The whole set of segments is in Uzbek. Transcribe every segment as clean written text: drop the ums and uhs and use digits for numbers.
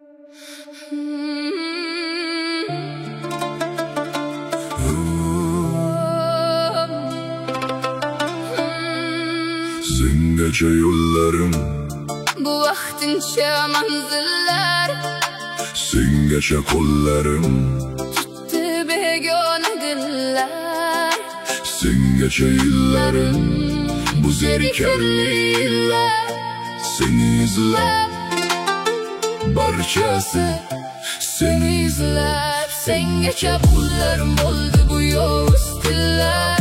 Sengacha yo'llarim, bu vaqtincha manzillar, sengacha qo'llarim, tutdi begona dillar. sengacha yillarim, bu zerikarli yillar. Seni izlab, barchasi seni izlab. Sengacha pullarim bo'ldi bu yovuz tillar.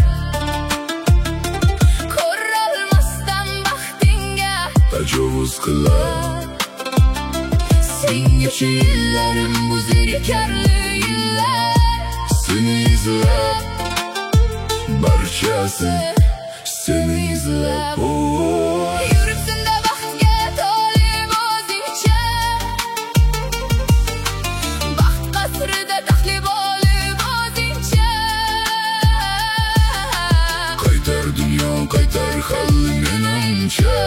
Ko'rolmasdan baxtingga tajovuz qilar. Sengacha yillarim, bu zerikarli yillar. Seni izlab, barchasi seni izlab. Yuribsizda baxtga tolib o'zingcha, baxt qasrida taxlib olib o'zingcha. Qaytar dunyo, qaytar hal menimcha.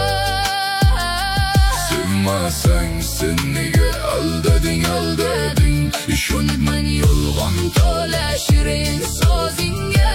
Sevmasang sen nega aldading, aldading. Ishonibman yolg'on to'la shirin so'zingga.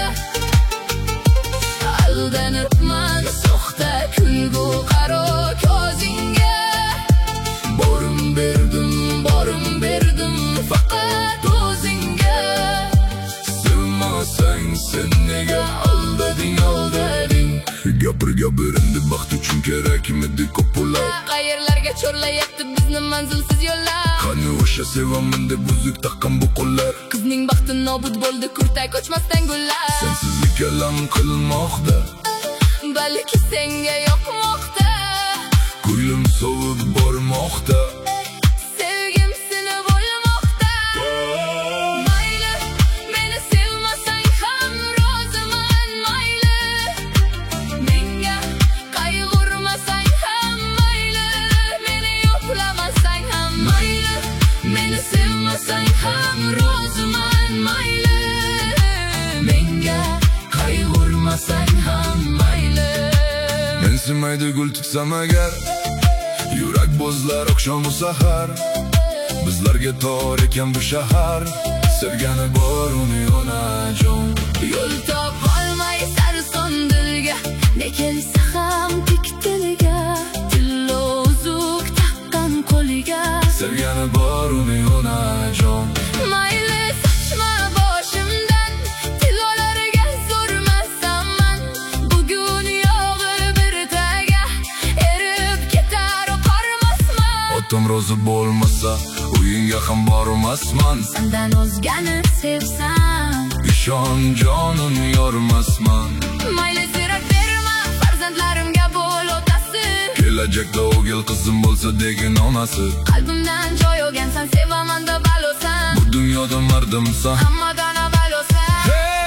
Aldanibman soxta kulgu qaro ko'zingga. Borim berdim Faqat o'zingga. Sevmasang sen nega aldading, aldading. Gapir endi baxt uchun kerakmidi ko'p pullar. Qayerlarga chorlayapti bizni manzilsiz yo'llar. Qani o'sha sevaman deb uzuk taqqan bu qo'llar. Qizning baxti nobud bo'ldi, kurtay ko'chmasdan gullar. Sensizlik alam qilmoqda, balki senga yoqmoqda. ko'nglim sovib bormoqda. Sevgim sinib o'lmoqda. Mayli, meni sevmasang ham roziman. Mayli, menga qayg'urmasang ham. Mayli, meni yo'qlamasang ham. Mayli, meni sevmasang ham roziman. Mayli, menga qayg'urmasang ham. Mayli. Mensimaydi gul tutsam agar, yurak bo'zlar oqshomu sahar. Bizlarga tor ekan bu shahar, sevgani bor uni onajon. Yo'l topolmay sarson dilga, ne kelsa ham tik tiliga. Tillo uzuk taqqan qo'liga, Sevgani bor uni onajon. mayli sochma boshimdan. Tilolariga zo'rmasaman. Bugun yog'ib ertaga erib ketar qormasman. Otam rozi bo'lmasa, uyingga ham bormasman. Sendan o'zgani sevsam, Ishon jonim yormasman. mayli zirak berma, farzandlarimga bo'l otasi. Kelajakda o'g'il qizim bo'lsa degin onasi. Qalbimdan joy olgansan, sevaman da balosan. Bu dunyoda mardimsan, Hammadan avvalosan.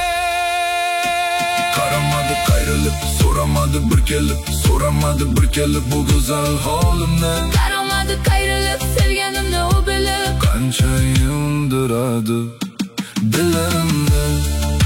qaramadi qayrilib, so'ramadi bir kelib bu go'zal holimni. Qaromadi qayrilib, sevganimni u bilib. Qancha yondiradi dilimni.